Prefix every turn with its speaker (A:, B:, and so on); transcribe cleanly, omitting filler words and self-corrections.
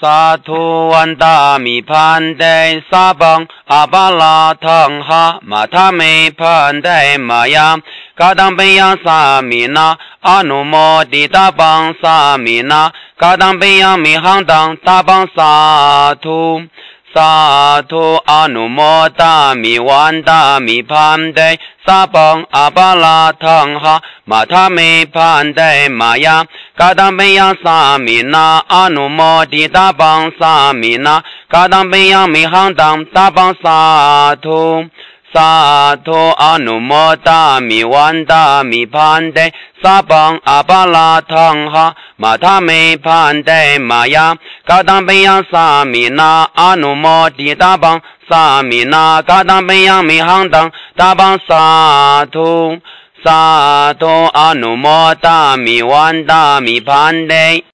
A: 萨图万达米潘代萨邦阿巴拉腾哈玛塔梅潘代玛呀嘎当贝呀萨米那阿努摩迪达邦萨米那嘎当贝呀米行当达邦萨图萨图阿努摩达米万达米潘代萨邦阿巴拉腾哈玛塔梅潘代玛呀嘎当贝呀萨米那阿努摩迪达邦萨米那嘎当贝呀米行当达邦萨图萨图阿努摩达米万达米潘代萨邦阿巴拉腾哈玛塔梅潘代玛呀嘎当贝呀萨米那阿努摩迪达邦萨米那嘎当贝呀米行当达邦萨图萨图阿努摩达米万达米潘代